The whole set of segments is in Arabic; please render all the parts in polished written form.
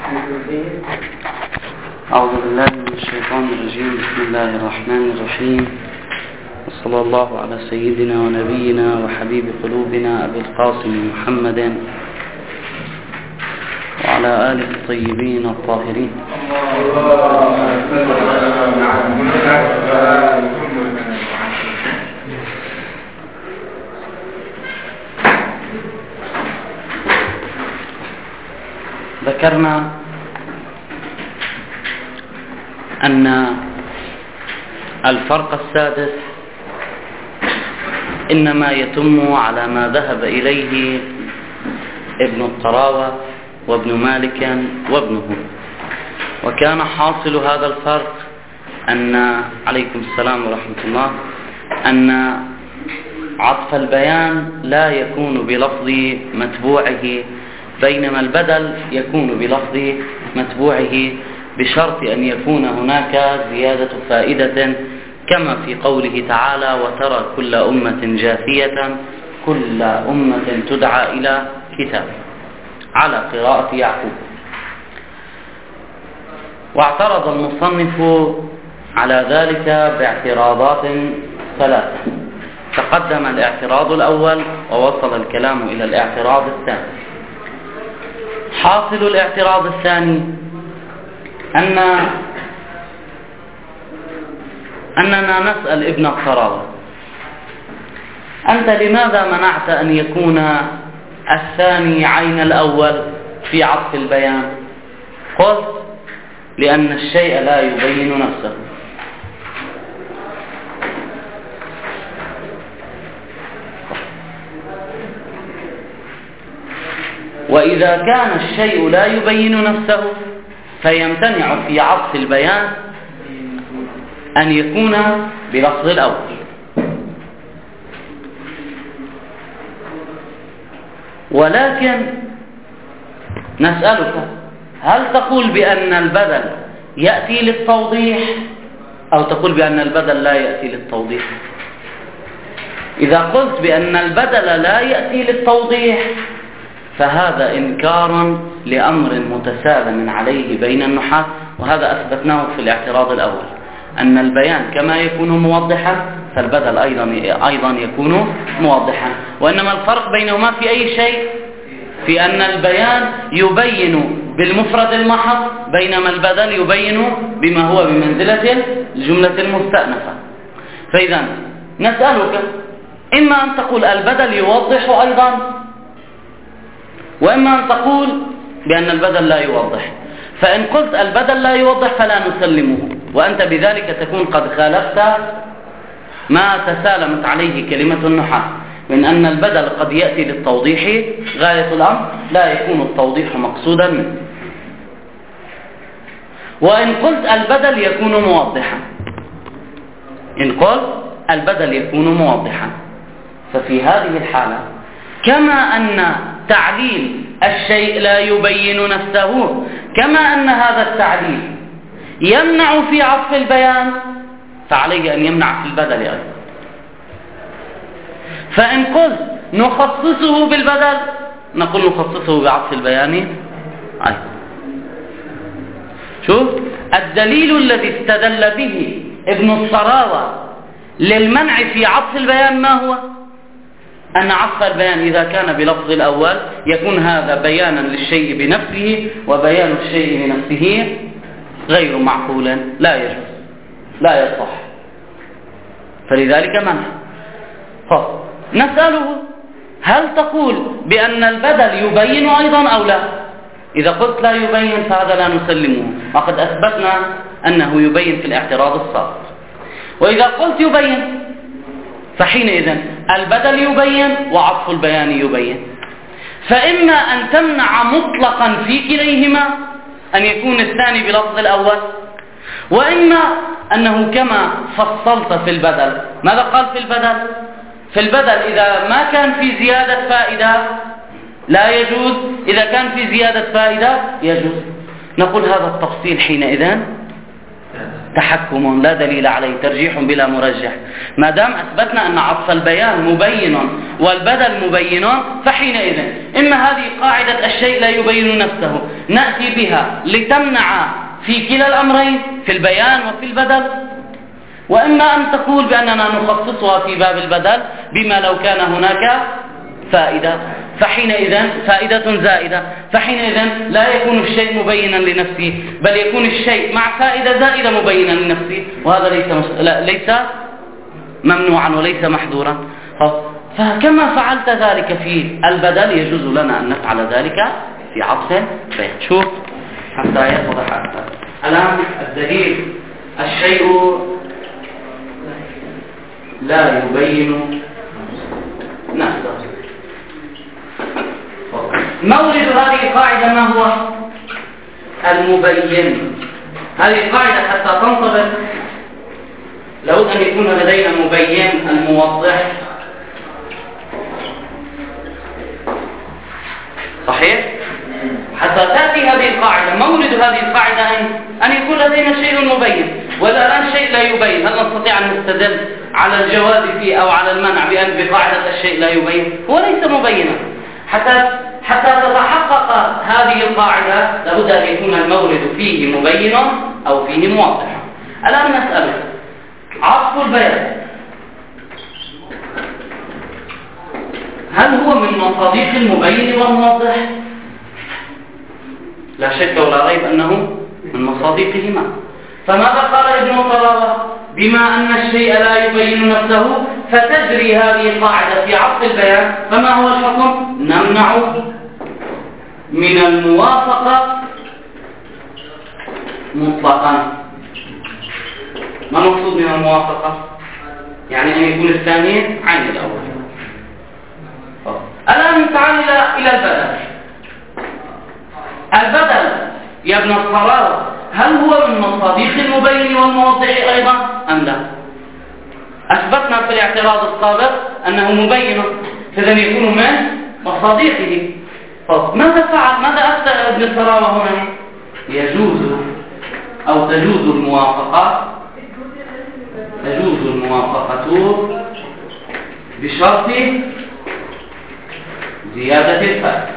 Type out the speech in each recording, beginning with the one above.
أعوذ بالله من الشيطان الرجيم. بسم الله الرحمن الرحيم، وصلى الله على سيدنا ونبينا وحبيب قلوبنا أبي القاسم محمد وعلى آله الطيبين الطاهرين. ذكرنا أن الفرق السادس إنما يتم على ما ذهب إليه ابن الطراوة وابن مالك وابنه، وكان حاصل هذا الفرق أن عليكم السلام ورحمة الله أن عطف البيان لا يكون بلفظ متبوعه، بينما البدل يكون بلفظ متبوعه بشرط أن يكون هناك زيادة فائدة، كما في قوله تعالى: وترى كل أمة جاثية، كل أمة تدعى إلى كتاب، على قراءة يعقوب. واعترض المصنف على ذلك باعتراضات ثلاثة. تقدم الاعتراض الأول ووصل الكلام إلى الاعتراض الثاني. حاصل الاعتراض الثاني أننا نسأل ابن الطراوة: أنت لماذا منعت أن يكون الثاني عين الأول في عطف البيان؟ قلت: لأن الشيء لا يبين نفسه. وإذا كان الشيء لا يبين نفسه فيمتنع في عطف البيان أن يكون بلفظ الأول. ولكن نسألك: هل تقول بأن البدل يأتي للتوضيح أو تقول بأن البدل لا يأتي للتوضيح؟ إذا قلت بأن البدل لا يأتي للتوضيح فهذا إنكار لأمر متسالم عليه بين النحاة، وهذا أثبتناه في الاعتراض الأول، أن البيان كما يكون موضحا فالبدل أيضا يكون موضحا، وإنما الفرق بينهما في أي شيء؟ في أن البيان يبين بالمفرد المحض، بينما البدل يبين بما هو بمنزلة الجملة المستأنفة. فإذا نسألك: إما أن تقول البدل يوضح أيضا، وإما أن تقول بأن البدل لا يوضح. فإن قلت البدل لا يوضح فلا نسلمه، وأنت بذلك تكون قد خالفت ما تسالمت عليه كلمة النحاة من أن البدل قد يأتي للتوضيح غاية الأمر، لا يكون التوضيح مقصودا منه. وإن قلت البدل يكون موضحا، إن قلت البدل يكون موضحا، ففي هذه الحالة كما أن تعليل الشيء لا يبين نفسه، كما أن هذا التعليل يمنع في عطف البيان، فعليه أن يمنع في البدل أيضا. فإن قلت نخصصه بالبدل نقول نخصصه بعطف البيان أيضا. شوف الدليل الذي استدل به ابن الطراوة للمنع في عطف البيان ما هو؟ أن عطف البيان إذا كان بلفظ الأول يكون هذا بيانا للشيء بنفسه، وبيان الشيء بنفسه غير معقول، لا يجوز، لا يصح، فلذلك منع. نسأله: هل تقول بأن البدل يبين أيضا أو لا؟ إذا قلت لا يبين فهذا لا نسلمه، وقد أثبتنا أنه يبين في الاعتراض السابق. وإذا قلت يبين فحينئذ البدل يبين وعطف البيان يبين. فإما أن تمنع مطلقا في كليهما، أن يكون الثاني بلفظ الأول، وإما أنه كما فصلت في البدل. ماذا قال في البدل؟ في البدل إذا ما كان في زيادة فائدة لا يجوز، إذا كان في زيادة فائدة يجوز. نقول هذا التفصيل حينئذ تحكم لا دليل عليه، ترجيح بلا مرجح. ما دام أثبتنا أن عطف البيان مبين والبدل مبين، فحينئذ إما هذه قاعدة الشيء لا يبين نفسه نأتي بها لتمنع في كلا الأمرين، في البيان وفي البدل، وإما أن تقول بأننا نخصصها في باب البدل بما لو كان هناك فائدة، فحينئذ فائدة زائدة، فحينئذ لا يكون الشيء مبينا لنفسه، بل يكون الشيء مع فائدة زائدة مبينا لنفسه، وهذا ليس ممنوعا وليس محظورا. فكما فعلت ذلك في البدل يجوز لنا أن نفعل ذلك في عطف البيان. شوف حتى يتضح أكثر. الآن الدليل: الشيء لا يبين نفسه. مورد هذه القاعدة ما هو؟ المبين. هذه القاعدة حتى تنطبق لابد أن يكون لدينا مبين الموضح، صحيح؟ حتى تأتي هذه القاعدة، مورد هذه القاعدة أن يكون لدينا شيء مبين، ولا الآن شيء لا يبين. هل نستطيع أن نستدل على الجواز فيه أو على المنع بقاعدة الشيء لا يبين؟ هو ليس مبينا. حتى تتحقق هذه القاعدة لابد أن يكون المورد فيه مبين أو فيه موضح. الآن نسأل: عطف البيان هل هو من مصادق المبين والموضح؟ لا شك ولا ريب أنه من مصادقهما. فماذا قال ابن طراوة؟ بما أن الشيء لا يبين نفسه فتجري هذه القاعدة في عطف البيان. فما هو الحكم؟ نمنع من الموافقة مطلقا. ما المقصود من الموافقة؟ يعني أن يكون الثاني عين الأول. الآن تعال إلى البدل. البدل يا ابن الطراوة هل هو من مصادق المبين والموضح أيضا أم لا؟ أثبتنا في الاعتراض السابق أنه مبين، فإذا يكون من مصادقه. ماذا فعل؟ ماذا أفتى ابن الطراوة هنا؟ يجوز أو تجوز الموافقة، تجوز الموافقة بشرط زيادة الفائدة.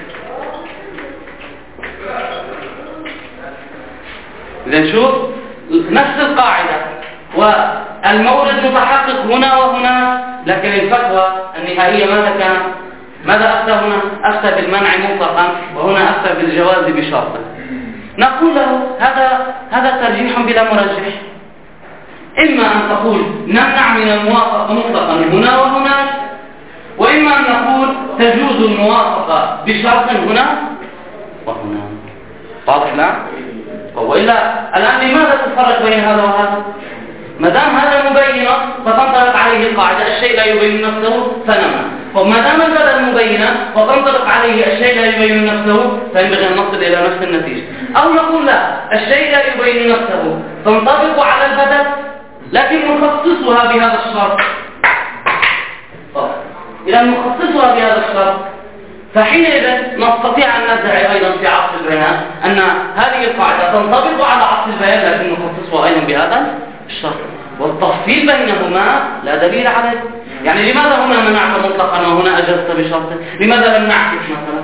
إذن شوف نفس القاعدة والمورد متحقق هنا وهنا، لكن الفتوى النهائية ماذا كان؟ ماذا أفتى هنا؟ أفتى بالمنع مطلقا، وهنا أفتى بالجواز بشرط. نقول له هذا ترجيح بلا مرجح. إما أن تقول نمنع من الموافقة مطلقا هنا وهناك، وإما أن نقول تجوز الموافقة بشرط هنا وهنا. واضح لا؟ وإلا الآن لماذا تفرق بين هذا وهذا؟ ما دام هذا مبين فتنطبق عليه القاعدة الشيء لا يبين نفسه فنمنع، وما دام البدل مبينا وتنطبق عليه الشيء لا يبين نفسه فينبغي أن نصل إلى نفس النتيجة. أو نقول لا، الشيء لا يبين نفسه تنطبق على البدل لكن نخصصها بهذا الشرط. إذا نخصصها بهذا الشرط فحينئذ نستطيع أن ندعي أيضا في عطف البيان أن هذه القاعدة تنطبق على عطف البيان لكن نخصصها أيضا بهذا الشرط، والتفصيل بينهما لا دليل عليه. يعني لماذا هنا منعت مطلقا وهنا أجزت بشرط؟ لماذا لم نعكس مثلا؟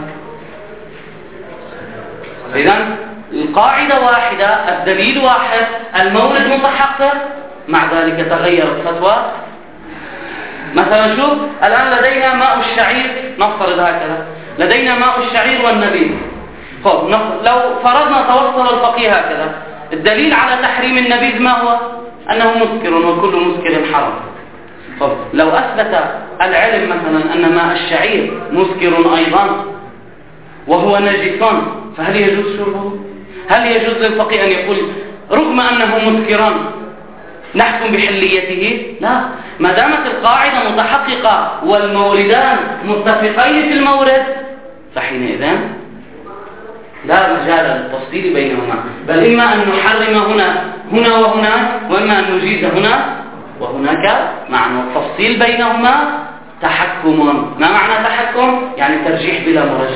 إذن القاعدة واحدة، الدليل واحد، المورد متحقق، مع ذلك تغير الفتوى. مثلا شوف الآن لدينا ماء الشعير، نفترض هكذا، لدينا ماء الشعير والنبيذ. لو فرضنا توصل الفقيه هكذا، الدليل على تحريم النبيذ ما هو؟ أنه مسكر وكل مسكر حرام. لو أثبت العلم مثلا أن ماء الشعير مسكر أيضا وهو نجس، فهل يجوز شربه؟ هل يجوز للفقيه أن يقول رغم أنه مسكرا نحكم بحليته؟ لا، ما دامت القاعدة متحققة والموردان متفقين في المورد فحينئذ لا مجال للتفصيل بينهما، بل إما أن نحرم هنا وهناك، وإما أن نجيز هنا وهناك، معنى التفصيل بينهما تحكم. ما معنى تحكم؟ يعني ترجيح بلا مرجح.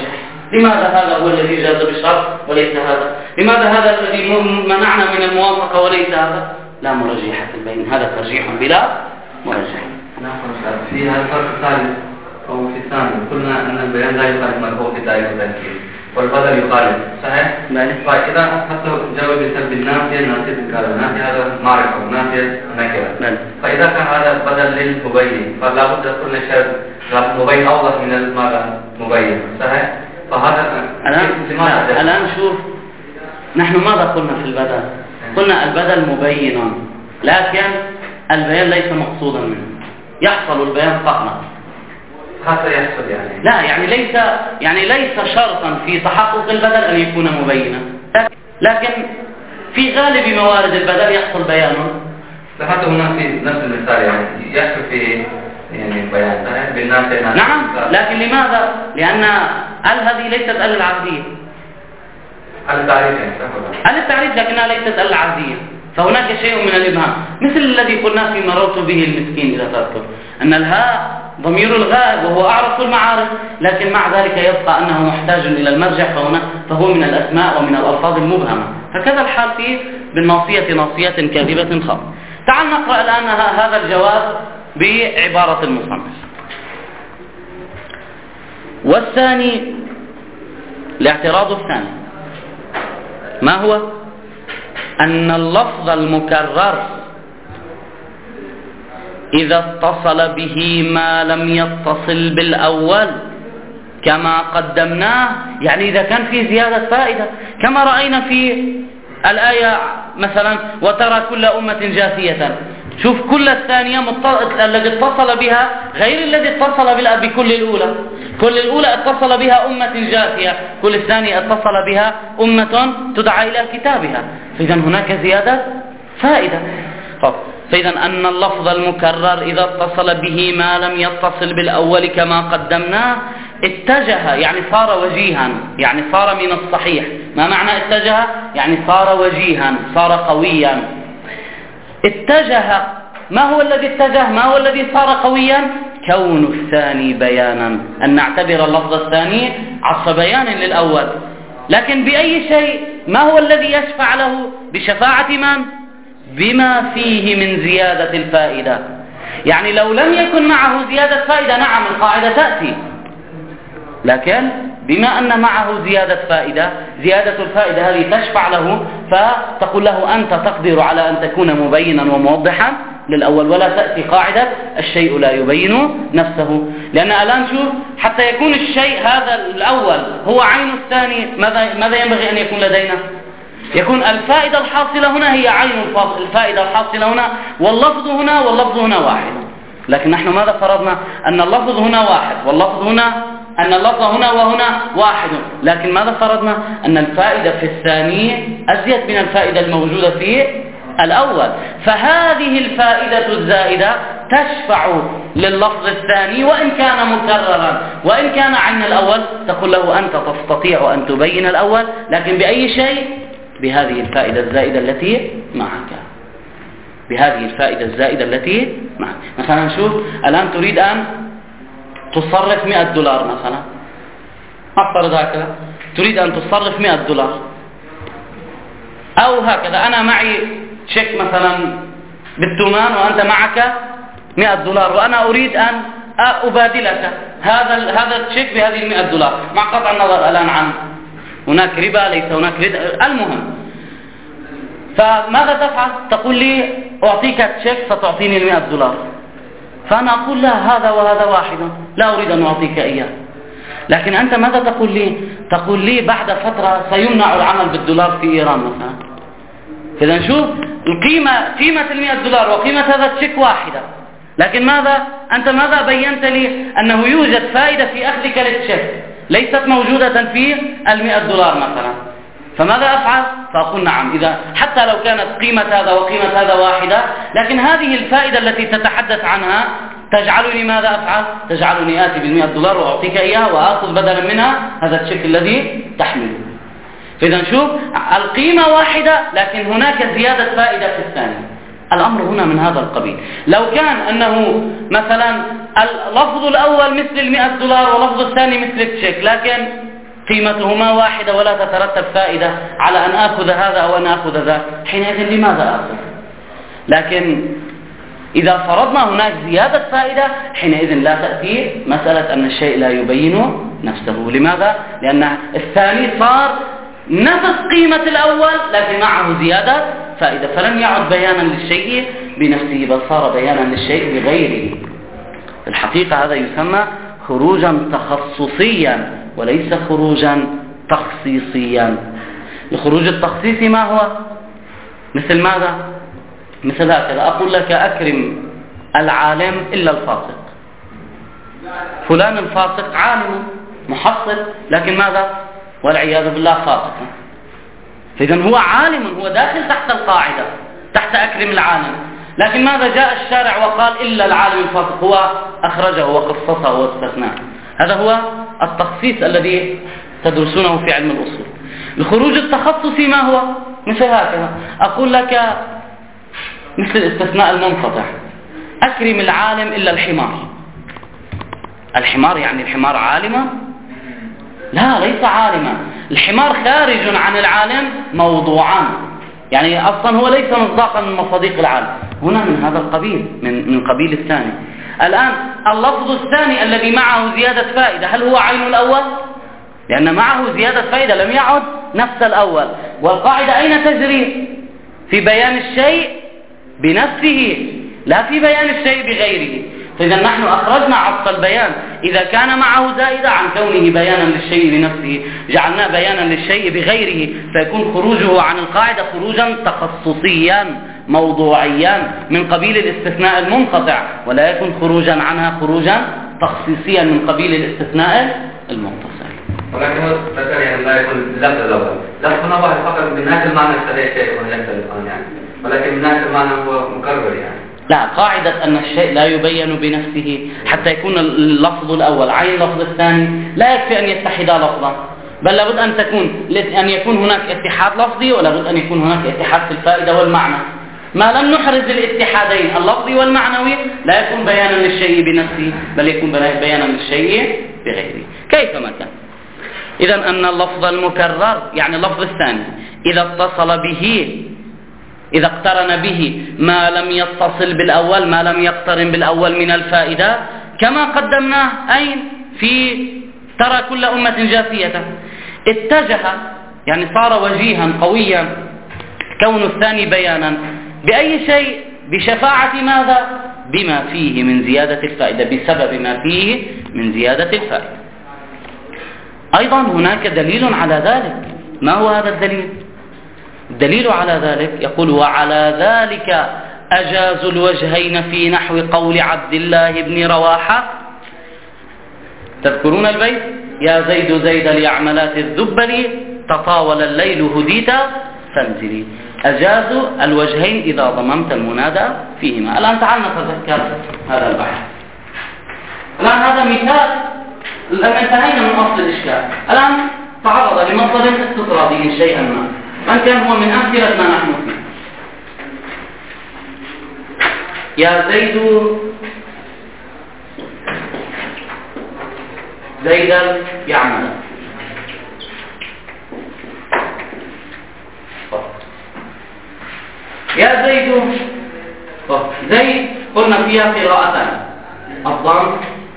لماذا هذا هو الذي جاز بالشرط وليس هذا؟ لماذا هذا الذي منعنا من الموافقة وليس هذا؟ لا مرجحة في البين، هذا ترجيح بلا مرجح. في هذا الفرق الثالث أو في الثاني قلنا أن البيان لا يخالف مرفوع في دائرة التنكير والبدل يخالف، صحيح؟ فإذا حتى جاوب بسبب النافية إنكار النافية هذا معرفة والنافية نكرة. فإذا كان هذا بدل للمبين فلا بد كل شيء مبين أوضح من ماذا مبين، صحيح؟ فهذا الآن شوف، نحن ماذا قلنا في البدل؟ قلنا البدل مبين، لكن البيان ليس مقصودا منه، يحصل البيان فقط حتى يحصل يعني. لا يعني ليس شرطا في تحقق البدل أن يكون مبينا، لكن في غالب موارد البدل يحصل بيانه. حتى هنا في نفس المثال يعني يحصل في يعني بيان بالنافع. نعم، لكن لماذا؟ لأن هذه ليست العبدية. التعريف يعني التعريف لكنها ليست العبدية، فهناك شيء من الإبهام، مثل الذي قلنا في مررت به المسكين إذا تذكر، أن الهاء ضمير الغائب وهو أعرف المعارف، لكن مع ذلك يبقى أنه محتاج إلى المرجع، فهو من الأسماء ومن الألفاظ المبهمة. هكذا الحال في بالناصية ناصية كاذبة خاص. تعال نقرأ الآن هذا الجواب بعبارة المصنف. والثاني، الاعتراض الثاني ما هو؟ أن اللفظ المكرر إذا اتصل به ما لم يتصل بالأول كما قدمناه، يعني إذا كان فيه زيادة فائدة كما رأينا في الآية مثلا وترى كل أمة جاثية. شوف كل الثانية الذي اتصل بها غير الذي اتصل بكل الأولى. كل الأولى اتصل بها أمة جاثية، كل الثانية اتصل بها أمة تدعى إلى كتابها، فإذا هناك زيادة فائدة. فإذا أن اللفظ المكرر إذا اتصل به ما لم يتصل بالأول كما قدمناه اتجه، يعني صار وجيها، يعني صار من الصحيح. ما معنى اتجه؟ يعني صار وجيها، صار قويا. اتجه، ما هو الذي اتجه؟ ما هو الذي صار قويا؟ كون الثاني بيانا، أن نعتبر اللفظ الثاني عصف بيان للأول. لكن بأي شيء؟ ما هو الذي يشفع له؟ بشفاعة من؟ بما فيه من زيادة الفائدة. يعني لو لم يكن معه زيادة فائدة نعم القاعدة تأتي، لكن بما أن معه زيادة فائدة، زيادة الفائدة هذه تشفع له، فتقول له أنت تقدر على أن تكون مبينا وموضحا للأول، ولا تأتي قاعدة الشيء لا يبين نفسه. لأن الآن شوف، حتى يكون الشيء هذا الأول هو عين الثاني، ماذا ينبغي أن يكون لدينا؟ يكون الفائدة الحاصلة هنا هي عين الفائدة الحاصلة هنا، واللفظ هنا واللفظ هنا واحد. لكن نحن ماذا فرضنا؟ أن اللفظ هنا واحد واللفظ هنا، أن اللفظ هنا وهنا واحد، لكن ماذا فرضنا؟ أن الفائدة في الثاني أزيد من الفائدة الموجودة في الأول، فهذه الفائدة الزائدة تشفع لللفظ الثاني وإن كان مكررا، وإن كان عين الأول تقول له أنت تستطيع أن تبين الأول، لكن بأي شيء؟ بهذه الفائدة الزائدة التي معك، بهذه الفائدة الزائدة التي معك. مثلا شوف، الآن تريد أن تصرف $100 مثلا، أفترض هكذا، تريد أن تصرف $100، أو هكذا أنا معي شيك مثلا بالثمان وأنت معك $100، وأنا أريد أن أبادلك هذا الشيك بهذه $100 مع قطع النظر الآن عن هناك ربا ليس هناك ربا، المهم. فماذا تفعل؟ تقول لي أعطيك الشيك فتعطيني $100، فأنا أقول لا، هذا وهذا واحد، لا أريد أن أعطيك إياه. لكن أنت ماذا تقول لي؟ تقول لي بعد فترة سيمنع العمل بالدولار في إيران مثلا. إذا شوف قيمة $100 وقيمة هذا الشيك واحدة، لكن أنت ماذا بينت لي؟ أنه يوجد فائدة في أخذك للشيك ليست موجودة في $100 مثلا. فماذا أفعل؟ فأقول نعم، إذا حتى لو كانت قيمة هذا وقيمة هذا واحدة، لكن هذه الفائدة التي تتحدث عنها تجعلني ماذا أفعل؟ تجعلني آتي $100 وأعطيك إياها وأخذ بدلا منها هذا الشيك الذي تحمله. فإذا شوف، القيمة واحدة لكن هناك زيادة فائدة في الثاني. الأمر هنا من هذا القبيل. لو كان أنه مثلا اللفظ الأول مثل $100 واللفظ الثاني مثل الشيك، لكن قيمتهما واحدة ولا تترتب فائدة على أن آخذ هذا أو أن آخذ ذاك، حينئذ لماذا آخذ؟ لكن إذا فرضنا هناك زيادة فائدة حينئذ لا تأتي مسألة أن الشيء لا يبين نفسه. لماذا؟ لأن الثاني صار نفس قيمة الأول لكن معه زيادة فائدة، فلم يعد بيانا للشيء بنفسه بل صار بيانا للشيء بغيره. في الحقيقة هذا يسمى خروجا تخصصيا وليس خروجا تخصيصيا. الخروج التخصيصي ما هو؟ مثل ماذا؟ مثل هكذا أقول لك أكرم العالم إلا الفاسق. فلان الفاسق عالم محصل لكن ماذا؟ والعياذ بالله فاسق. فإذا هو عالم، هو داخل تحت القاعدة تحت أكرم العالم، لكن ماذا جاء الشارع وقال إلا العالم الفاسق، هو أخرجه وخصصه واستثناه. هذا هو التخصيص الذي تدرسونه في علم الأصول. الخروج التخصصي ما هو؟ مثل هكذا أقول لك مثل الاستثناء المنقطع، أكرم العالم إلا الحمار. الحمار يعني الحمار عالما؟ لا، ليس عالما. الحمار خارج عن العالم موضوعا، يعني أصلا هو ليس مصداقا من مصادق العالم. هنا من هذا القبيل، من قبيل الثاني. الآن اللفظ الثاني الذي معه زيادة فائدة هل هو عين الأول؟ لأن معه زيادة فائدة لم يعد نفس الأول. والقاعدة أين تجري؟ في بيان الشيء بنفسه لا في بيان الشيء بغيره. فإذا نحن أخرجنا عطف البيان إذا كان معه زائدة عن كونه بيانا للشيء بنفسه، جعلناه بيانا للشيء بغيره، فيكون خروجه عن القاعدة خروجا تخصصيا موضوعيا من قبيل الاستثناء المنقطع، ولا يكون خروجا عنها خروجا تخصيصيا من قبيل الاستثناء المتصل. ولكن هو ذكر يعني لا يكون اللفظ الأول، لفظ واحد فقط من ناحية المعنى يختلف شيء ويختلف يعني، ولكن من ناحية المعنى هو مكرر يعني. لا، قاعدة أن الشيء لا يبين بنفسه حتى يكون اللفظ الأول عين اللفظ الثاني لا يكفي أن يتحدا لفظا، بل لابد أن يكون هناك اتحاد لفظي ولابد أن يكون هناك اتحاد في الفائدة والمعنى. ما لم نحرز الاتحادين اللفظي والمعنوي لا يكون بيانا للشيء بنفسه بل يكون بيانا للشيء بغيره كيفما كان. إذن أن اللفظ المكرر يعني اللفظ الثاني إذا اتصل به، إذا اقترن به ما لم يتصل بالأول، ما لم يقترن بالأول من الفائدة، كما قدمناه أين في ترى كل أمة جاثية، اتجه يعني صار وجيها قويا كون الثاني بيانا بأي شيء؟ بشفاعة ماذا؟ بما فيه من زيادة الفائدة، بسبب ما فيه من زيادة الفائدة. أيضا هناك دليل على ذلك. ما هو هذا الدليل؟ الدليل على ذلك يقول وعلى ذلك أجاز الوجهين في نحو قول عبد الله بن رواحة. تذكرون البيت؟ يا زيد زيد ليعملات الذبل تطاول الليل هديت فانزلي. أجاز الوجهين إذا ضممت المنادى فيهما. الآن تعال نتذكر هذا البحث. الآن هذا مثال، الآن انتهينا من أصل الإشكال. الآن تعرض لمصدر استطرادي شيئا ما، من كان هو من أمثلة ما نحن فيه. يا زيد زيدا يعمل. يا زيد زيد قلنا فيها قراءتان، الضم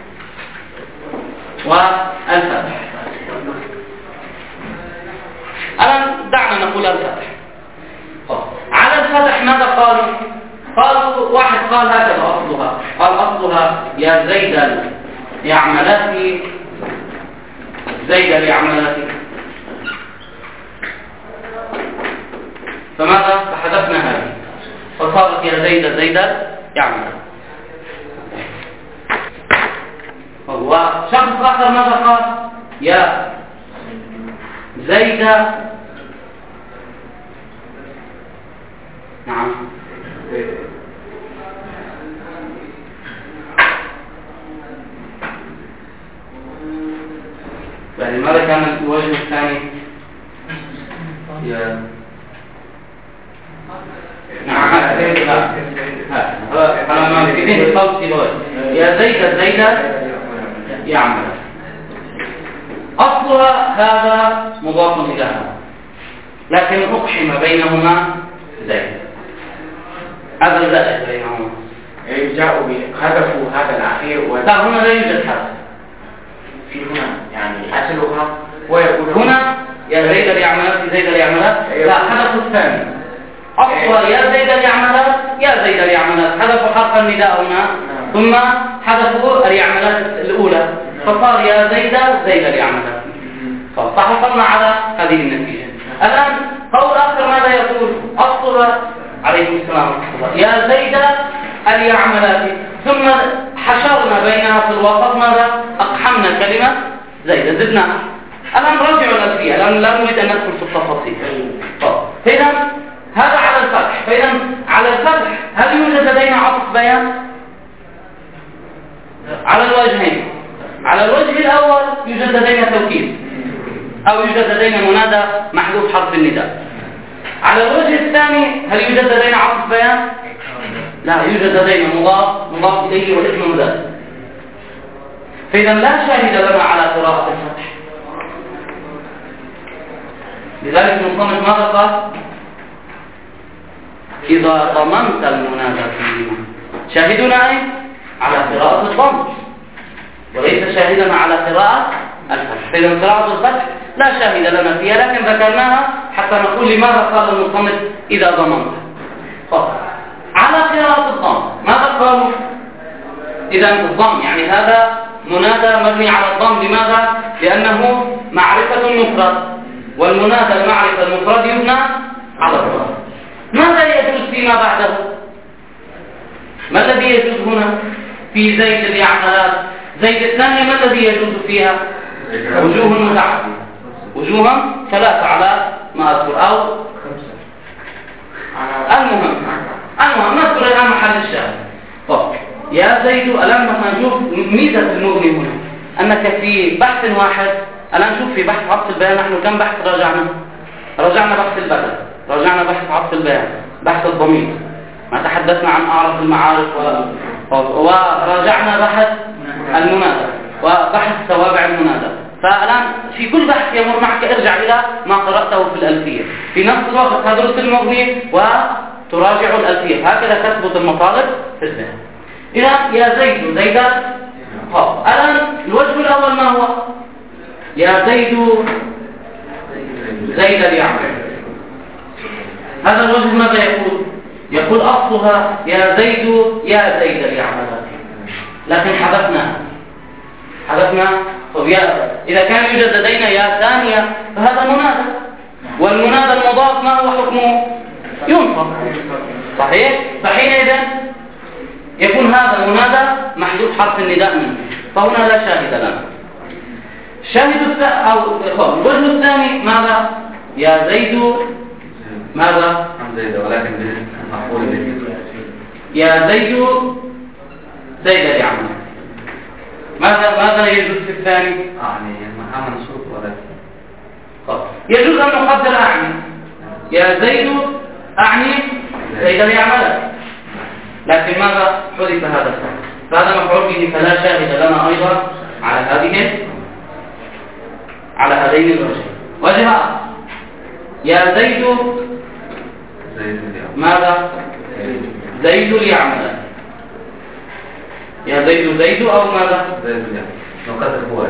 والفتح. الآن دعنا نقول الفتح. على الفتح ماذا قالوا؟ قالوا واحد قال هكذا أصلها، قال أصلها يا زيدا يعملاتي زيدا يعملاتي، فماذا؟ فحذفنا هذه فصارت يا زيدا زيدا يعمل. وشخص آخر ماذا قال؟ يا زيدا نعم يعني ماذا كان الوجه الثاني؟ يا يا زيد زيد يعمل. أصل أصلها هذا مضاف إلى هذا، لكن أقحم بينهما زيد، هذا الزائد بينهما. جاءوا بحذفوا هذا الأخير لا، هنا لا يوجد حذف. في هنا يعني أصلها ويقول هنا يا زيد اليعملات زيد اليعملات، لا، حذفوا الثاني. أصلها يا زيد اليعملات يا زيد اليعملات، حذفوا حرف النداء هنا ثم حذفوا اليعملات الأولى فصار يا زيد زيد اليعملات، فحصلنا على هذه النتيجة. الآن قول آخر ماذا يقول؟ أصلها عليكم السلام ورحمة الله يا زيد اليعملات، ثم حشرنا بينها في الوسط ماذا؟ أقحمنا كلمة زيد زدناها. الآن راجعوا الألفية، الآن لا نريد أن ندخل في التفاصيل. فإذا هذا على الفتح، فإذا على الفتح هل يوجد لدينا عطف بيان؟ على الوجهين. على الوجه الأول يوجد لدينا توكيد أو يوجد لدينا منادى محذوف حرف النداء. على الوجه الثاني هل يوجد لدينا عطف بيان؟ لا، يوجد لدينا مضاف إليه والاسم مضاف. فإذا لا شاهد لنا على قراءة الفتح. لذلك المصنف ماذا قال؟ إذا ضمنت المنادى فيهما، شاهدنا أي على قراءة الضم وليس شاهدنا على قراءة الفتح. فإذا قراءة الفتح لا شاهد لنا فيها، لكن ذكرناها حتى نقول لماذا قال المصنف إذا ضمنت. على قراءة الضم ماذا قالوا؟ إذا الضم يعني هذا منادى مبني على الضم. لماذا؟ لأنه معرفة مفرد، والمنادى المعرفة المفرد يبنى على الضم. ماذا يجوز فيما بعده؟ ما الذي يجوز هنا في زيد اليعملات؟ زيد الثانية ما الذي يجوز فيها؟ وجوه متعددة، وجوها ثلاثة على ما أذكر أو خمسة. المهم نذكر الآن محل الشاهد. يا زيد، الآن نشوف ميزة المغني هنا أنك في بحث واحد. الآن شوف في بحث عطف البيان نحن كم بحث رجعنا بحث البدل، رجعنا بحث عطف البيان، بحث الضمير، ما تحدثنا عن أعرف المعارف ورجعنا بحث المنادى وبحث توابع المنادى. فالآن في كل بحث يمر معك ارجع إلى ما قرأته في الألفية، في نفس الوقت تدرس المغني وتراجع الألفية، هكذا تثبت المطالب في الذهن. إذا يا زيد زيدا. الآن الوجه الأول ما هو؟ يا زيد زيد اليعمل. هذا الوجه ماذا يقول؟ يقول أصلها يا زيد يا زيد اليعمل، لكن حذفنا. طب إذا كان يوجد لدينا يا ثانية فهذا منادى، والمنادى المضاف ما هو حكمه؟ ينصب، صحيح؟ فحينئذ يكون هذا منادى محذوف حرف النداء منه، فهنا لا شاهد لنا. الوجه الثاني ماذا؟ يا زيد ماذا؟ زيد ولكن مفعول به. يا زيد زيد اليعمل. ماذا يجوز في الثاني؟ يعني منصوب ولكن يجوز أن نقدر أعني يا زيد أعني زيد اليعمل، لكن ماذا؟ حذف هذا الثاني، فهذا مفعول به، فلا شاهد لنا أيضا على هذين الوجهين. وجه آخر يا زيد ماذا؟ زيد اليعمل. يا زيد زيد أو ماذا؟ زيد اليعمل نقدر هو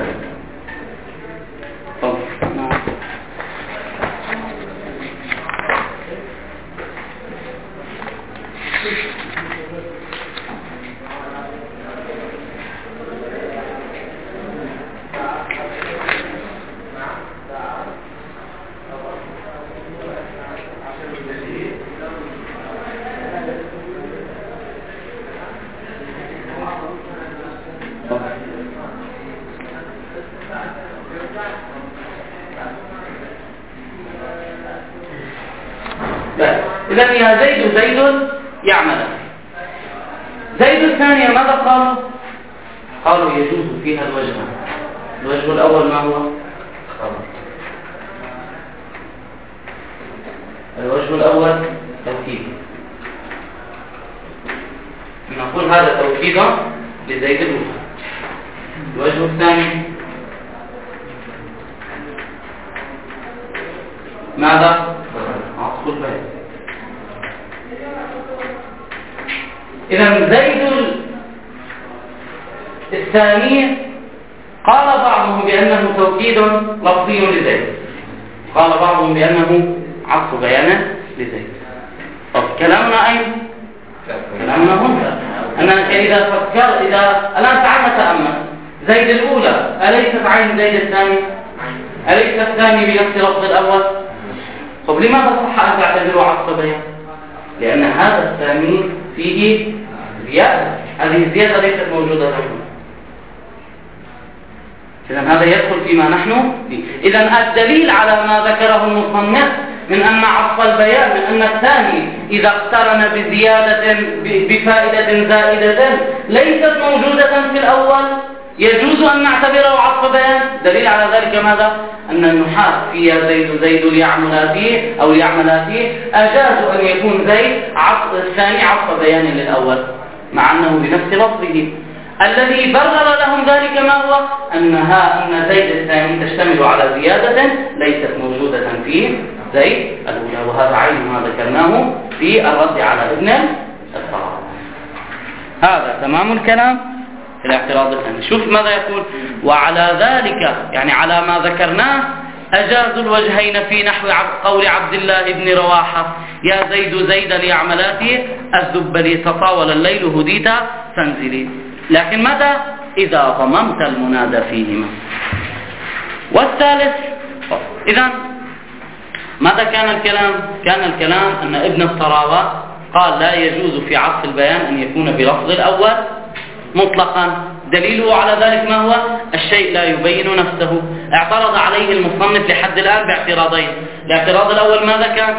إذن يا زيد زيد يعمل. زيد الثانية ماذا قالوا يجوز فيها الوجه الأول ما هو؟ الوجه الأول توكيد، نقول هذا توكيد لزيد الأولى. الوجه الثاني ماذا؟ عطف البيان. إذا زيد الثاني قال بعضهم بأنه توكيد لفظي لزيد، قال بعضهم بأنه عطف بيان لزيد. طب كلامنا أين؟ كلامنا هنا أنك إذا فكر الآن تعال نتأمل زيد الأولى أليست عين زيد الثاني؟ أليس الثاني بنفس لفظ الأول؟ طب لماذا صح أن تعتبره عطف بيان؟ لأن هذا الثاني فيه زيادة، هذه الزيادة ليست موجودة هنا. إذن هذا يدخل فيما نحن فيه. إذن الدليل على ما ذكره المصنف من أن عطف البيان، من أن الثاني إذا اقترن بزيادة بفائدة زائدة ليست موجودة في الأول يجوز أن نعتبره عطف بيان. دليل على ذلك ماذا؟ أن النحاة في يا زيد زيد ليعمل فيه أو ليعمل فيه أجازوا أن يكون زيد الثاني عطف بيان للأول مع أنه بنفس لفظه. الذي برر لهم ذلك ما هو؟ أن زيد الثاني تشتمل على زيادة ليست موجودة في زيد الأولى، وهذا عين ما ذكرناه في الرد على ابن الطراوة. هذا تمام الكلام في الاعتراض الثاني. شوف ماذا يقول: وعلى ذلك يعني على ما ذكرناه أجازوا الوجهين في نحو قول عبد الله بن رواحة يا زيد زيد ليعملاتي الذب لي تطاول الليل هديت فانزلي، لكن متى؟ إذا ضممت المنادى فيهما. والثالث إذن ماذا كان الكلام؟ كان الكلام أن ابن الطراوة قال لا يجوز في عطف البيان أن يكون بلفظ الأول مطلقا. دليله على ذلك ما هو؟ الشيء لا يبين نفسه. اعترض عليه المصنف لحد الآن باعتراضين. الاعتراض الأول ماذا كان؟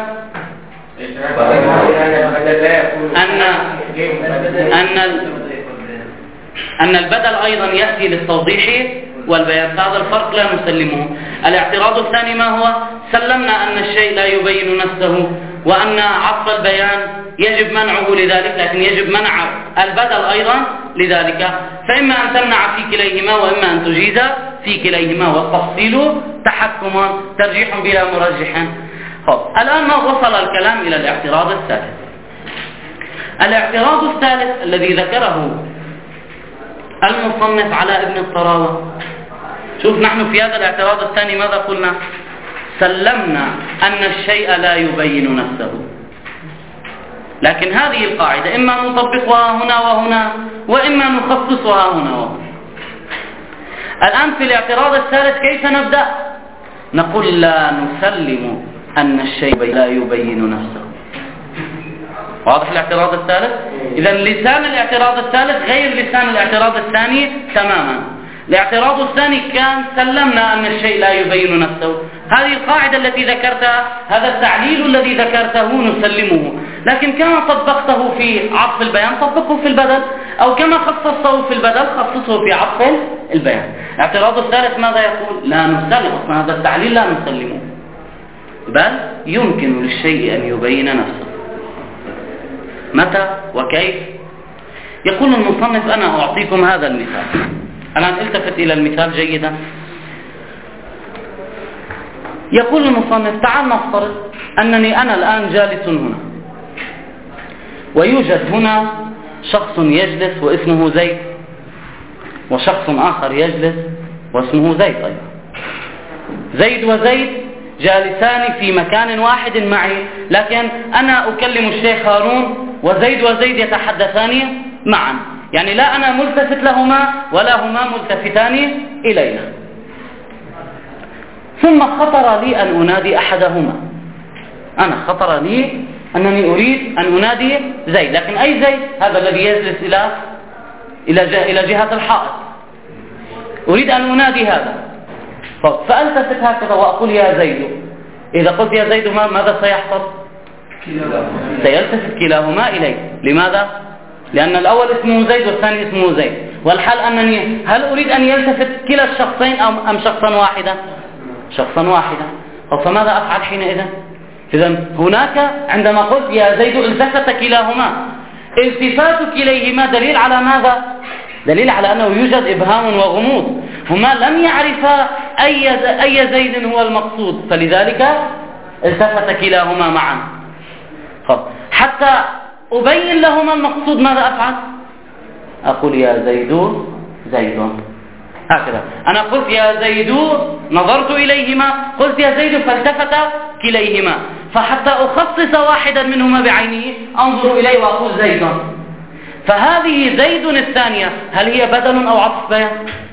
أن البدل أيضا يأتي للتوضيح والبيان، هذا الفرق لا نسلمه. الاعتراض الثاني ما هو؟ سلمنا أن الشيء لا يبين نفسه وأن عطف البيان يجب منعه لذلك، لكن يجب منع البدل أيضا لذلك، فإما أن تمنع في كليهما وإما أن تجيز في كليهما، والتفصيل تحكم ترجيح بلا مرجح. الآن ما وصل الكلام إلى الاعتراض الثالث. الاعتراض الثالث الذي ذكره المصنف على ابن الطراوة، شوف نحن في هذا الاعتراض الثاني ماذا قلنا؟ سلمنا أن الشيء لا يبين نفسه، لكن هذه القاعدة إما نطبقها هنا وهنا وإما نخصصها هنا وهنا. الآن في الاعتراض الثالث كيف نبدأ؟ نقول لا نسلم أن الشيء لا يبين نفسه. واضح الاعتراض الثالث؟ إذن لسان الاعتراض الثالث غير لسان الاعتراض الثاني تماما. الاعتراض الثاني كان سلمنا أن الشيء لا يبين نفسه، هذه القاعدة التي ذكرتها، هذا التعليل الذي ذكرته نسلمه، لكن كما طبقته في عطف البيان طبقه في البدل، أو كما خصصته في البدل خصصه في عطف البيان. الاعتراض الثالث ماذا يقول؟ لا نسلم هذا التعليل، لا نسلمه، بل يمكن للشيء أن يبين نفسه. متى وكيف؟ يقول المصنف أنا أعطيكم هذا المثال. الآن التفت إلى المثال جيدا. يقول المصنف تعال نفترض أنني أنا الآن جالس هنا، ويوجد هنا شخص يجلس واسمه زيد، وشخص آخر يجلس واسمه زيد أيضا. زيد وزيد جالسان في مكان واحد معي، لكن أنا أكلم الشيخ هارون وزيد وزيد يتحدثان معا، يعني لا أنا ملتفت لهما ولا هما ملتفتان إلينا. ثم خطر لي أن أنادي أحدهما، أنا خطر لي أنني أريد أن أنادي زيد، لكن أي زيد؟ هذا الذي يجلس إلى جهة الحائط، أريد أن أنادي هذا، فألتفت هكذا وأقول يا زيد. إذا قلت يا زيد ماذا سيحصل؟ سيلتفت كلاهما إلي. لماذا؟ لأن الأول اسمه زيد والثاني اسمه زيد، والحال أنني هل أريد أن يلتفت كلا الشخصين أم شخصا واحدا؟ شخصا واحدا. فماذا أفعل حينئذ؟ إذن هناك عندما قلت يا زيد التفت كلاهما، التفات كليهما دليل على ماذا؟ دليل على أنه يوجد إبهام وغموض، هما لم يعرفا أي زيد هو المقصود، فلذلك التفت كلاهما معا. حتى أبين لهما المقصود ماذا أفعل؟ أقول يا زيد زيد، هكذا. أنا قلت يا زيد، نظرت إليهما، قلت يا زيد، فالتفت كليهما. فحتى أخصص واحدا منهما بعينه أنظر إليه وأقول زيد. فهذه زيد الثانية هل هي بدل أو عطف بيان؟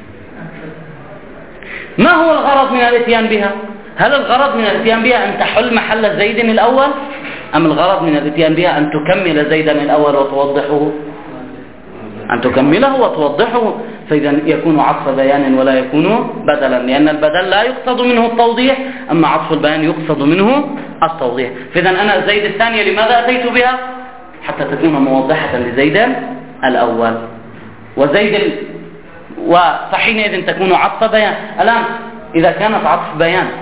ما هو الغرض من الاتيان بها؟ هل الغرض من الاتيان بها أن تحل محل زيد الأول، أم الغرض من الاتيان بها أن تكمل زيدا الأول وتوضحه؟ أن تكمله وتوضحه. فإذا يكون عطف بيان ولا يكون بدلا، لأن البدل لا يقصد منه التوضيح، أما عطف البيان يقصد منه التوضيح. فإذا أنا زيد الثانية لماذا أتيت بها؟ حتى تكون موضحة لزيد الأول فحينئذ تكون عطف بيان. الآن إذا كانت عطف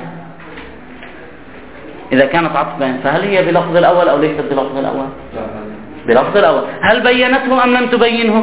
بيان فهل هي بلفظ الأول أو ليست بلفظ الأول؟ بلفظ الأول. هل بينته أم لم تبينه؟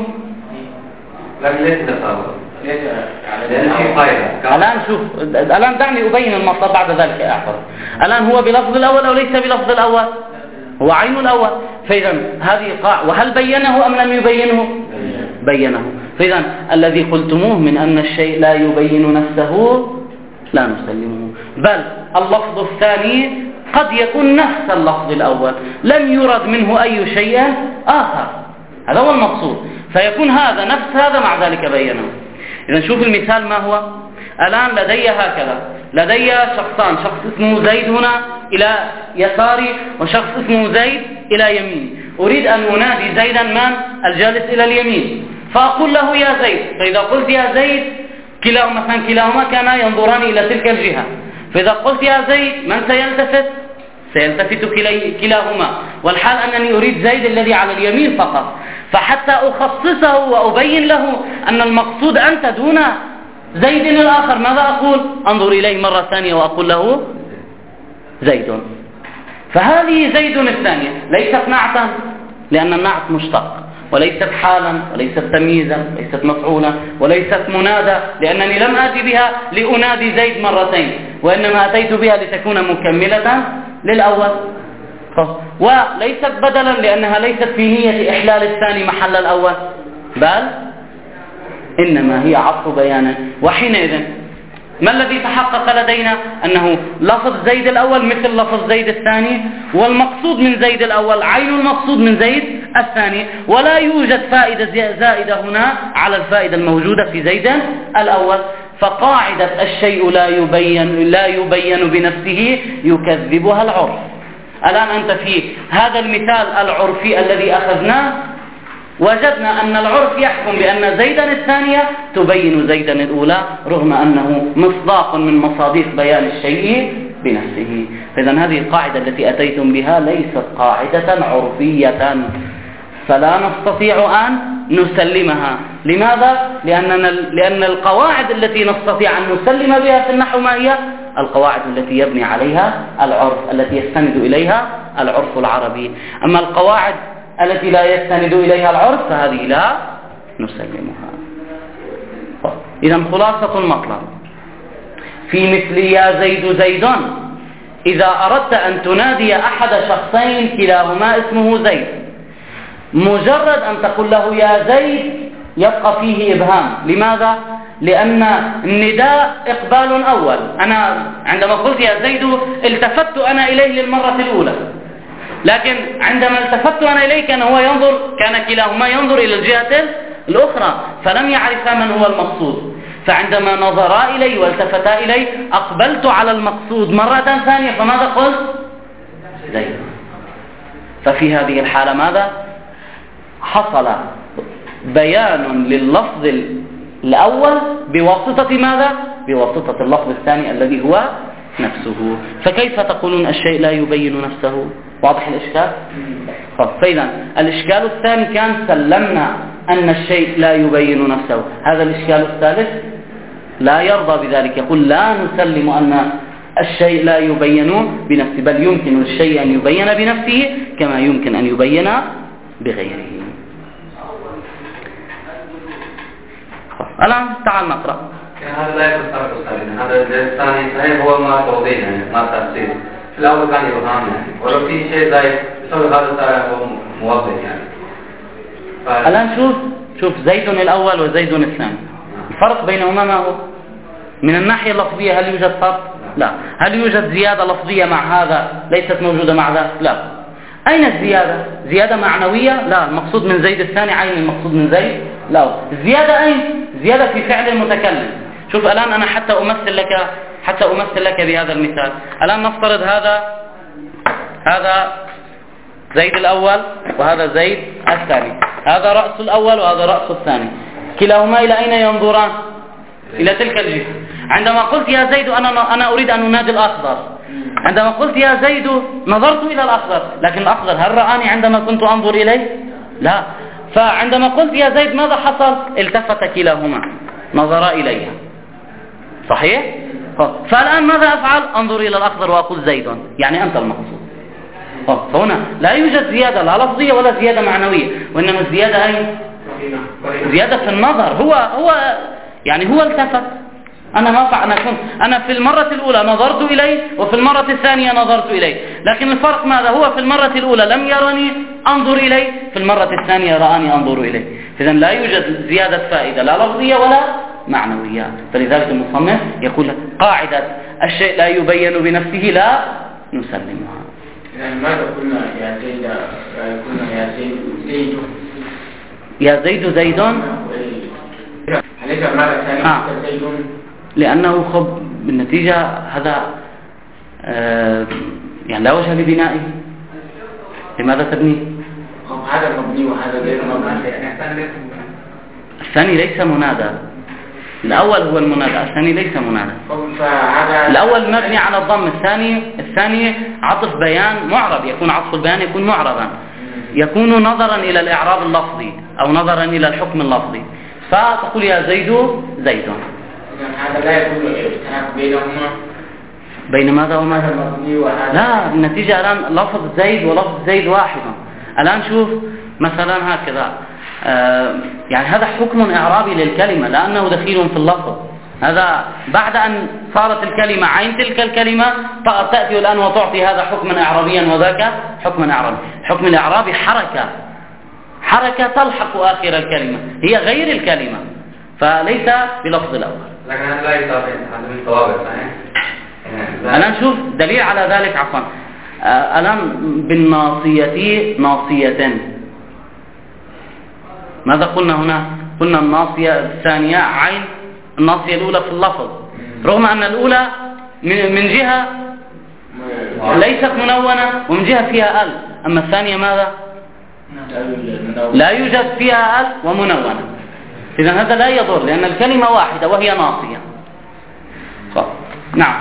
الآن شوف، الآن دعني أبين المطلب بعد ذلك أعترض. الآن هو بلفظ الأول أو ليس بلفظ الأول؟ هو عين الأول. فإذا هذه قاع. وهل بينه أم لم يبينه؟ بينه. فإذا الذي قلتموه من أن الشيء لا يبين نفسه لا نسلمه، بل اللفظ الثاني قد يكون نفس اللفظ الأول، لم يرد منه أي شيء آخر، هذا هو المقصود، فيكون هذا نفس هذا مع ذلك بينه. إذا شوف المثال ما هو. الآن لدي هكذا، لدي شخصان، شخص اسمه زيد هنا إلى يساري، وشخص اسمه زيد إلى يميني. أريد أن أنادي زيدا من الجالس إلى اليمين، فأقول له يا زيد. فإذا قلت يا زيد كلاهما كانا ينظران إلى تلك الجهة، فإذا قلت يا زيد من سيلتفت كلاهما، والحال أنني أريد زيد الذي على اليمين فقط. فحتى أخصصه وأبين له أن المقصود أنت دون زيد الآخر، ماذا أقول؟ أنظر إليه مرة ثانية وأقول له زيد. فهذه زيد الثانية ليست نعتا، لأن النعت مشتق، وليست حالا، وليست تمييزا، وليست مفعولا، وليست منادى، لأنني لم آتي بها لأنادي زيد مرتين، وإنما أتيت بها لتكون مكملة للأول. وليست بدلا، لأنها ليست في نية إحلال الثاني محل الأول، بل إنما هي عطف بيانا. وحينئذ ما الذي تحقق لدينا؟ أنه لفظ زيد الأول مثل لفظ زيد الثاني، والمقصود من زيد الأول عين المقصود من زيد الثاني، ولا يوجد فائدة زائدة هنا على الفائدة الموجودة في زيد الأول. فقاعدة الشيء لا يبين بنفسه يكذبها العرف. الآن أنت في هذا المثال العرفي الذي أخذناه وجدنا أن العرف يحكم بأن زيدا الثانية تبين زيدا الأولى، رغم أنه مصداق من مصادق بيان الشيء بنفسه. فإذا هذه القاعدة التي أتيتم بها ليست قاعدة عرفية، فلا نستطيع أن نسلمها. لماذا؟ لأن القواعد التي نستطيع أن نسلم بها في النحو ما هي؟ القواعد التي يبني عليها العرف، التي يستند إليها العرف العربي. أما القواعد التي لا يستند إليها العرف فهذه لا نسلمها. إذا خلاصة المطلب في مثل يا زيد زيد، إذا أردت أن تنادي أحد شخصين كلاهما اسمه زيد، مجرد أن تقول له يا زيد يبقى فيه إبهام. لماذا؟ لأن النداء إقبال أول. أنا عندما قلت يا زيد التفت أنا إليه للمرة الأولى، لكن عندما التفت أنا إليه كان كلاهما ينظر إلى الجهة الأخرى، فلم يعرف من هو المقصود. فعندما نظرا إلي والتفتا إلي أقبلت على المقصود مرة ثانية، فماذا قلت؟ زيد. ففي هذه الحالة ماذا حصل؟ بيان لللفظ الأول بواسطة ماذا؟ بواسطة اللفظ الثاني الذي هو نفسه. فكيف تقولون الشيء لا يبين نفسه؟ واضح الإشكال؟ فإذا الإشكال الثاني كان سلمنا أن الشيء لا يبين نفسه. هذا الإشكال الثالث لا يرضى بذلك، يقول لا نسلم أن الشيء لا يبين بنفسه، بل يمكن الشيء أن يبين بنفسه كما يمكن أن يبين بغيره. الآن تعال نقرأ. هذا لا يفسر، هذا الثاني صحيح هو ما توضيح، ما تفسير. في الأول كان إبهام يعني، ولو في شيء زايد يسوي هذا صار هو موظف يعني. الآن شوف زيد الأول وزيد الثاني، الفرق بينهما ما هو؟ من الناحية اللفظية هل يوجد فرق؟ لا. هل يوجد زيادة لفظية مع هذا ليست موجودة مع ذا؟ لا. أين الزيادة؟ زيادة معنوية؟ لا. المقصود من زيد الثاني عين المقصود من زيد؟ لا. الزيادة أين؟ زيادة في فعل المتكلم. شوف الآن أنا حتى أمثل لك بهذا المثال. الآن نفترض هذا زيد الأول وهذا زيد الثاني، هذا رأس الأول وهذا رأس الثاني، كلاهما إلى أين ينظران؟ إلى تلك الجهة. عندما قلت يا زيد أنا أريد أن أنادي الأخضر، عندما قلت يا زيد نظرت إلى الأخضر، لكن الأخضر هل رآني عندما كنت أنظر إليه؟ لا. فعندما قلت يا زيد ماذا حصل؟ التفت كلاهما نظرا إليها، صحيح؟ فالآن ماذا أفعل؟ أنظر إلى الأخضر وأقول زيد، يعني أنت المقصود. فهنا لا يوجد زيادة لا لفظية ولا زيادة معنوية، وإنما الزيادة أين؟ زيادة في النظر. هو التفت. أنا في المرة الأولى نظرت إليه، وفي المرة الثانية نظرت إليه، لكن الفرق ماذا؟ هو في المرة الأولى لم يرني أنظر إليه، في المرة الثانية رآني أنظر إليه. إذن لا يوجد زيادة فائدة لا لفظية ولا معنوية. فلذلك المصنف يقول قاعدة الشيء لا يبين بنفسه لا نسلمها. يعني ماذا قلنا يا زيد؟ قلنا يا زيد زيد، يا زيد زيد. أليس المرة الثانية زيد؟ لأنه خب بالنتيجة هذا يعني لا وجه لبنائه. لماذا تبنيه؟ هذا مبني وهذا غير مبني. الثاني ليس منادى، الأول هو المنادى، الثاني ليس منادى. الأول مبني على الضم، الثاني عطف بيان معرب، يكون عطف البيان يكون معربا، يكون نظرا إلى الإعراب اللفظي أو نظرا إلى الحكم اللفظي. فتقول يا زيد زيد. هذا لا يكون اشتراك بينهما؟ بين ماذا وماذا؟ لا، النتيجة الآن لفظ زيد ولفظ زيد واحد. الآن شوف مثلا هكذا، يعني هذا حكم إعرابي للكلمة لأنه دخيل في اللفظ. هذا بعد أن صارت الكلمة عين تلك الكلمة تأتي الآن وتعطي هذا حكما إعرابيا وذاك حكما إعرابي. الحكم الإعرابي حركة تلحق آخر الكلمة، هي غير الكلمة، فليس بلفظ الأول. لكن هذا لا يصاب هذا من ثوابت. الآن نشوف دليل على ذلك. عفوا، الآن بالناصية ناصية، ماذا قلنا هنا؟ قلنا الناصية الثانية عين الناصية الأولى في اللفظ، رغم أن الأولى من جهة ليست منونة ومن جهة فيها أل، أما الثانية ماذا؟ لا يوجد فيها أل ومنونة. إذن هذا لا يضر لأن الكلمة واحدة وهي ناصية. نعم.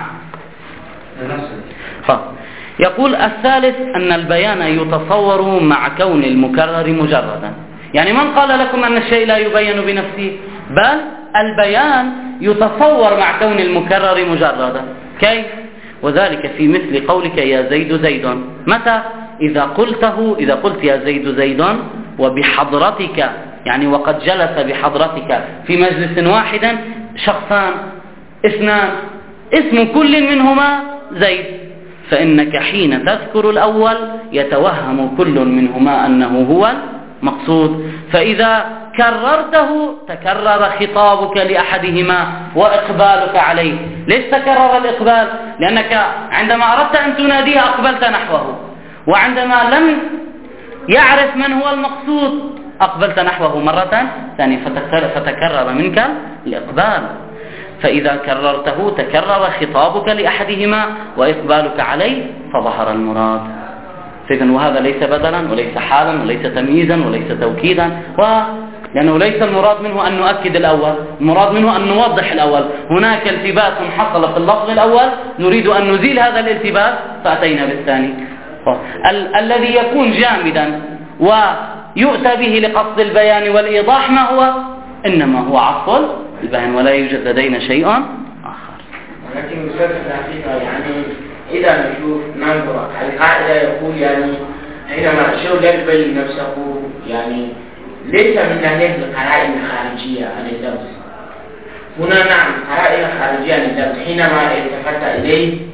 يقول الثالث أن البيان يتصور مع كون المكرر مجردا. يعني من قال لكم أن الشيء لا يبين بنفسه؟ بل البيان يتصور مع كون المكرر مجردا. كيف؟ وذلك في مثل قولك يا زيد زيد. متى؟ إذا قلت يا زيد زيد وبحضرتك، يعني وقد جلس بحضرتك في مجلس واحد شخصان اثنان، اسم كل منهما زيد، فإنك حين تذكر الأول يتوهم كل منهما أنه هو المقصود، فإذا كررته تكرر خطابك لأحدهما وإقبالك عليه. ليش تكرر الإقبال؟ لأنك عندما أردت أن تناديه أقبلت نحوه، وعندما لم يعرف من هو المقصود أقبلت نحوه مرة ثانية، فتكرر منك الإقبال. فإذا كررته تكرر خطابك لأحدهما وإقبالك عليه فظهر المراد. إذن وهذا ليس بدلا وليس حالا وليس تمييزا وليس توكيدا، لأنه ليس المراد منه أن نؤكد الأول، المراد منه أن نوضح الأول. هناك التباس حصل في اللفظ الأول نريد أن نزيل هذا الالتباس فأتينا بالثاني. الذي يكون جامدا ويؤتى به لقصد البيان والإيضاح ما هو؟ إنما هو عطف البيان، ولا يوجد لدينا شيء آخر. ولكن أستاذ الحقيقة يعني إذا نشوف ننظر القاعدة يقول يعني حينما الشيء لا يبين نفسه يعني ليس من ناحية القرائن الخارجية عن اللفظ. هنا نعم قرائن خارجية عن اللفظ، حينما التفت إليه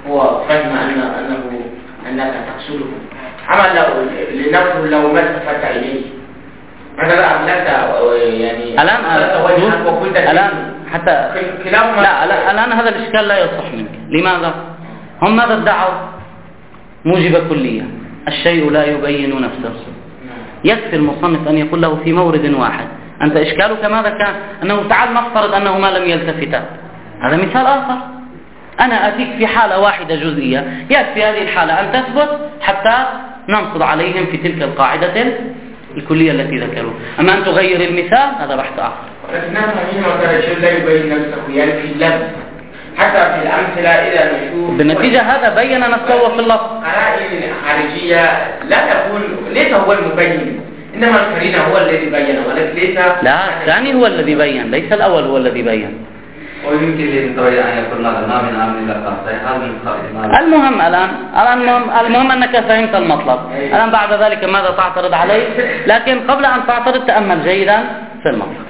هو فهم أنك تقصده. أما لو ما التفت إليه مثلا أملكت يعني الآن حتى لا الآن هذا الإشكال لا يصح منك. لماذا؟ هم ماذا ادعوا؟ موجب كلية، الشيء لا يبين نفسه. يكفي المصنف أن يقول له في مورد واحد. أنت إشكالك ماذا كان؟ أنه تعال نفترض أنه ما لم يلتفتا. هذا مثال آخر. أنا أتيك في حالة واحدة جزئية، يكفي هذه الحالة أن تثبت حتى ننصب عليهم في تلك القاعدة الكلية التي ذكروا. أما أن تغير المثال هذا بحث آخر. نعم، الشيء لا يبين نفسه يعني في اللفظ، حتى في الأمثلة إذا نشوف بالنتيجة هذا بين نفسه في اللفظ. قرائن خارجية لا تكون، ليس هو المبين، إنما القرينة هو الذي بين، ولكن ليس. لا، الثاني هو الذي بين، ليس الأول هو الذي بين. ويمكن أن يكون هذا ما من عامل القصة. المهم أنك فهمت المطلب. الآن بعد ذلك ماذا تعترض عليه؟ لكن قبل أن تعترض تأمل جيدا في المطلب.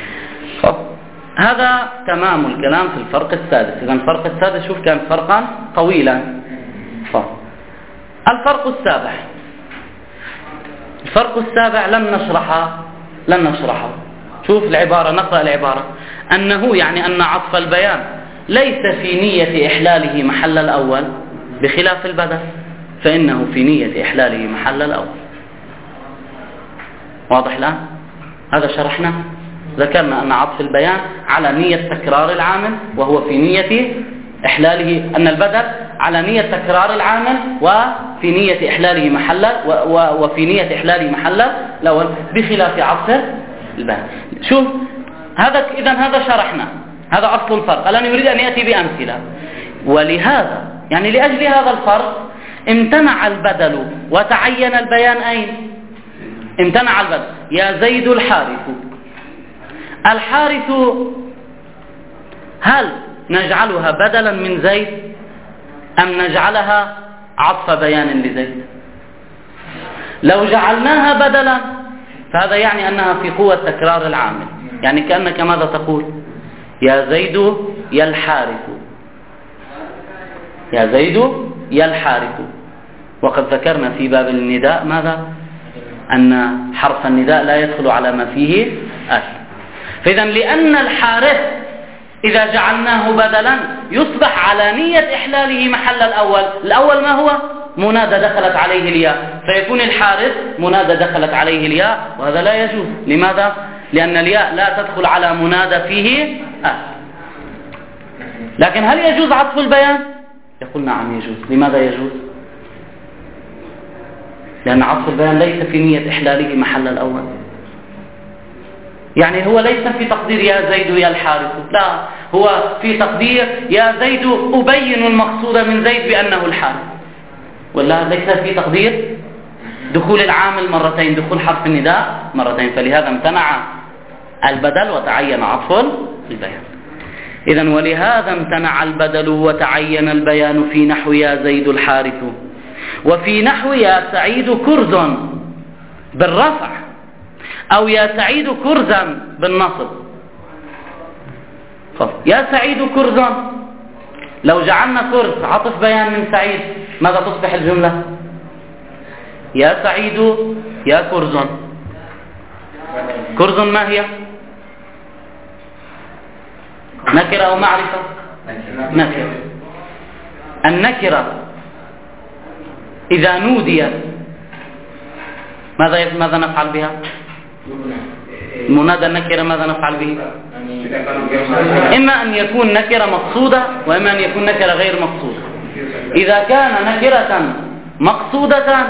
هذا تمام الكلام في الفرق السادس. إذا الفرق السادس شوف كان فرقا طويلا. الفرق السابع لن نشرحه. شوف العبارة، نقرأ العبارة. أنه يعني أن عطف البيان ليس في نية إحلاله محل الأول بخلاف البدل، فإنه في نية إحلاله محل الأول. واضح الآن؟ هذا شرحنا، ذكرنا أن عطف البيان على نية تكرار العامل، وهو في نية إحلاله، أن البدل على نية تكرار العامل وفي نية إحلاله محل الأول بخلاف عطف البيان. شوف هذا شرحنا، هذا أصل الفرق. الآن يريد أن يأتي بأمثلة. ولهذا يعني لأجل هذا الفرق امتنع البدل وتعين البيان. أين امتنع البدل؟ يا زيد الحارث، هل نجعلها بدلا من زيد أم نجعلها عطف بيان لزيد؟ لو جعلناها بدلا فهذا يعني أنها في قوة تكرار العامل، يعني كأنك ماذا تقول؟ يا زيد يا الحارث. وقد ذكرنا في باب النداء ماذا؟ أن حرف النداء لا يدخل على ما فيه أثر. فإذا لأن الحارث إذا جعلناه بدلا يصبح على نية إحلاله محل الأول ما هو؟ منادى دخلت عليه الياء، فيكون الحارث منادى دخلت عليه الياء، وهذا لا يجوز. لماذا؟ لأن الياء لا تدخل على منادى فيه لكن هل يجوز عطف البيان؟ يقول نعم يجوز. لماذا يجوز؟ لأن عطف البيان ليس في نية إحلاله محل الأول. يعني هو ليس في تقدير يا زيد يا الحارث، لا، هو في تقدير يا زيد أبين المقصود من زيد بأنه الحارث، ولا ليس في تقدير دخول العامل مرتين، دخول حرف النداء مرتين. فلهذا امتنع البدل وتعين عطف البيان. إذن ولهذا امتنع البدل وتعين البيان في نحو يا زيد الحارث، وفي نحو يا سعيد كرز بالرفع، أو يا سعيد كرزا بالنصب. يا سعيد كرز، لو جعلنا كرز عطف بيان من سعيد ماذا تصبح الجملة؟ يا سعيد يا كرز. كرز ما هي؟ نكرة أو معرفة؟ نكرة. النكرة إذا نوديت ماذا نفعل بها؟ منادى النكرة ماذا نفعل به؟ إما أن يكون نكرة مقصودة، وإما أن يكون نكرة غير مقصودة. إذا كان نكرة مقصودة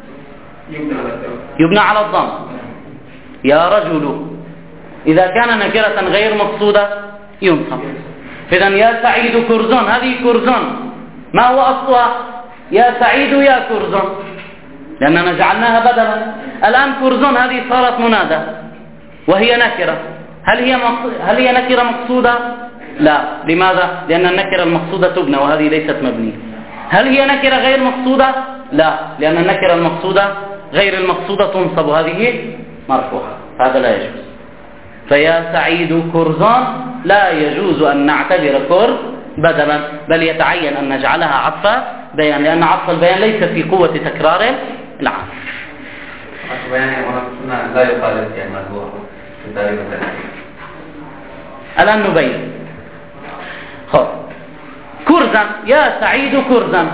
يبنى على الضم، يا رجل. إذا كان نكرة غير مقصودة ينصب. إذا يا سعيد كرزون، هذه كرزون ما هو أصلها؟ يا سعيد يا كرزون، لأننا جعلناها بدلا. الآن كرزون هذه صارت منادى وهي نكرة. هل هي نكرة مقصودة؟ لا. لماذا؟ لأن النكرة المقصودة تبنى وهذه ليست مبنية. هل هي نكرة غير مقصودة؟ لا، لأن النكرة المقصودة غير المقصودة تنصب وهذه مرفوعة، هذا لا يجوز. فيا سعيد كرزان لا يجوز أن نعتبر كرز بدلا، بل يتعين أن نجعلها عطف بيان، لأن عطف البيان ليس في قوة تكرار العام. لا يخالف يعني الموضوع في تعريف التنكير. الآن نبين. كرزا، يا سعيد كرزا،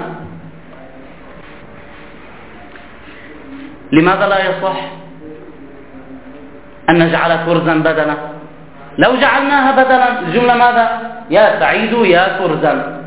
لماذا لا يصح أن نجعل كرزا بدلا؟ لو جعلناها بدلا الجملة ماذا؟ يا سعيد يا كرزا.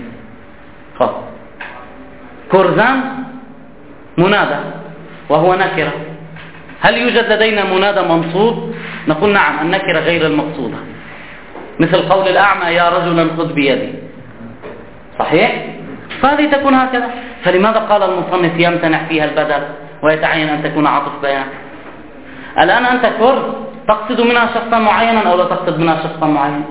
كرزا منادى وهو نكرة، هل يوجد لدينا منادى منصوب؟ نقول نعم، النكرة غير المقصودة، مثل قول الأعمى يا رجلا خذ بيدي، صحيح؟ فهذه تكون هكذا. فلماذا قال المصنف يمتنع فيها البدل ويتعين أن تكون عطف بيان؟ الآن أنت كرز تقصد منها شخصا معينا أو لا تقصد منها شخصا معينا؟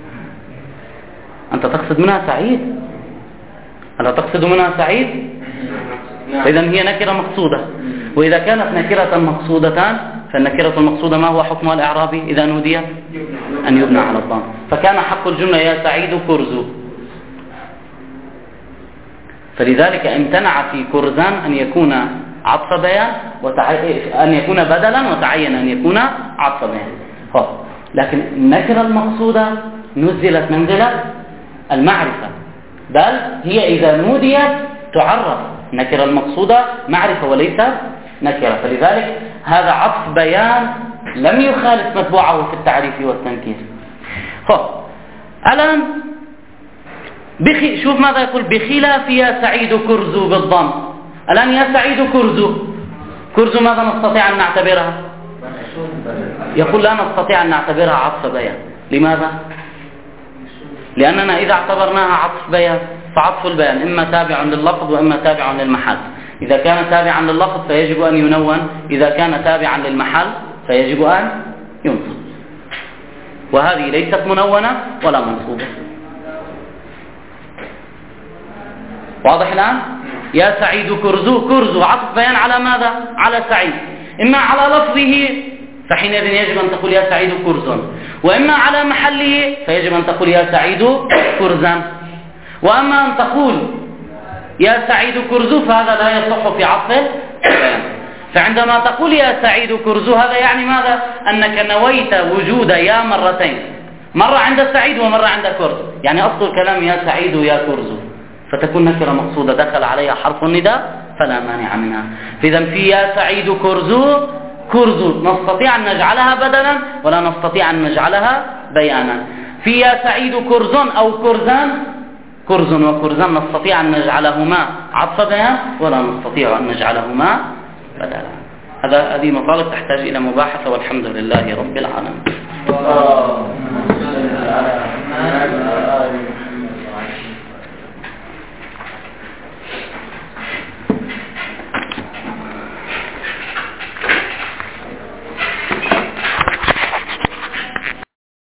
أنت تقصد منها سعيد، ألا تقصد منها سعيد؟ إذا هي نكرة مقصودة، وإذا كانت نكرة مقصودة فالنكرة المقصودة ما هو حكمها الإعرابي إذا نودي؟ أن يبنى على الضم. فكان حق الجملة يا سعيد كرز، فلذلك امتنع في كرزان أن يكون عطف بيان أن يكون بدلا، وتعين أن يكون عطف بيان. لكن النكرة المقصودة نزلت منزلة المعرفة، بل هي إذا نوديت تعرف. النكرة المقصودة معرفة وليس نكرة، فلذلك هذا عطف بيان لم يخالف متبوعه في التعريف والتنكير. الآن شوف ماذا يقول: بخلاف يا سعيد كرز بالضم. الآن يا سعيد كرز ماذا نستطيع أن نعتبرها؟ يقول لا نستطيع أن نعتبرها عطف بيان. لماذا؟ لأننا إذا اعتبرناها عطف بيان فعطف البيان إما تابع لللفظ وإما تابع للمحل. إذا كان تابعا لللفظ فيجب أن ينون، إذا كان تابعا للمحل فيجب أن ينصب، وهذه ليست منونة ولا منصوبة. واضح الآن؟ يا سعيد كرز عطف بيان على ماذا؟ على سعيد، إما على لفظه فحينئذ يجب أن تقول يا سعيد كرز، وإما على محله فيجب أن تقول يا سعيد كرزا. وأما أن تقول يا سعيد كرز فهذا لا يصح في عطف البيان. فعندما تقول يا سعيد كرز هذا يعني ماذا؟ أنك نويت وجود يا مرتين، مرة عند سعيد ومرة عند كرز، يعني أصل الكلام يا سعيد يا كرز، فتكون نكرة مقصودة دخل عليها حرف النداء فلا مانع منها. فإذا في يا سعيد كرز نستطيع أن نجعلها بدلا ولا نستطيع أن نجعلها بيانا. في يا سعيد كرز أو كرزان، كرز وكرزان نستطيع أن نجعلهما عطف بيان ولا نستطيع أن نجعلهما بدلا. هذه مطالب تحتاج إلى مباحثة، والحمد لله رب العالمين.